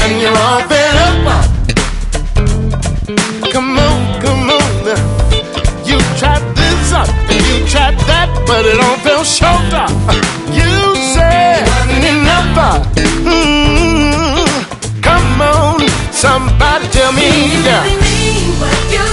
and you're all fed up. Come on, come on. You tried this and you tried that, but it all fell short. You said enough. Come on, somebody tell me. You really mean what you